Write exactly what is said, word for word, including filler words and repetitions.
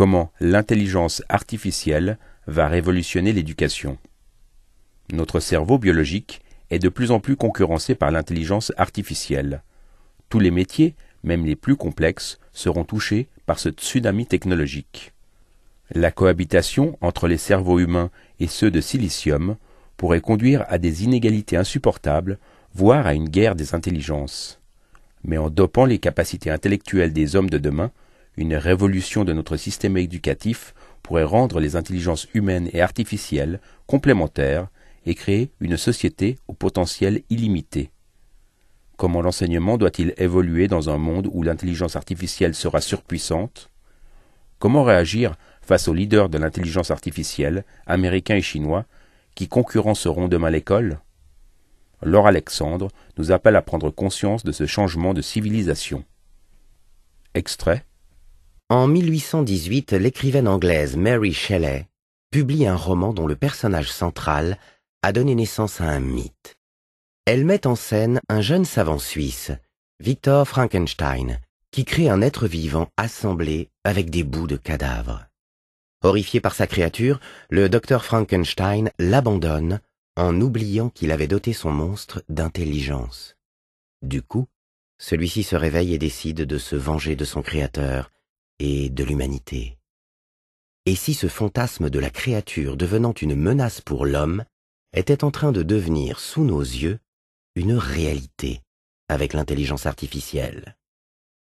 Comment l'intelligence artificielle va révolutionner l'éducation. Notre cerveau biologique est de plus en plus concurrencé par l'intelligence artificielle. Tous les métiers, même les plus complexes, seront touchés par ce tsunami technologique. La cohabitation entre les cerveaux humains et ceux de silicium pourrait conduire à des inégalités insupportables, voire à une guerre des intelligences. Mais en dopant les capacités intellectuelles des hommes de demain, une révolution de notre système éducatif pourrait rendre les intelligences humaines et artificielles complémentaires et créer une société au potentiel illimité. Comment l'enseignement doit-il évoluer dans un monde où l'intelligence artificielle sera surpuissante? Comment réagir face aux leaders de l'intelligence artificielle, américains et chinois, qui concurrenceront demain l'école? Laure Alexandre nous appelle à prendre conscience de ce changement de civilisation. Extrait. En mille huit cent dix-huit, l'écrivaine anglaise Mary Shelley publie un roman dont le personnage central a donné naissance à un mythe. Elle met en scène un jeune savant suisse, Victor Frankenstein, qui crée un être vivant assemblé avec des bouts de cadavres. Horrifié par sa créature, le docteur Frankenstein l'abandonne en oubliant qu'il avait doté son monstre d'intelligence. Du coup, celui-ci se réveille et décide de se venger de son créateur et de l'humanité. Et si ce fantasme de la créature devenant une menace pour l'homme était en train de devenir, sous nos yeux, une réalité avec l'intelligence artificielle?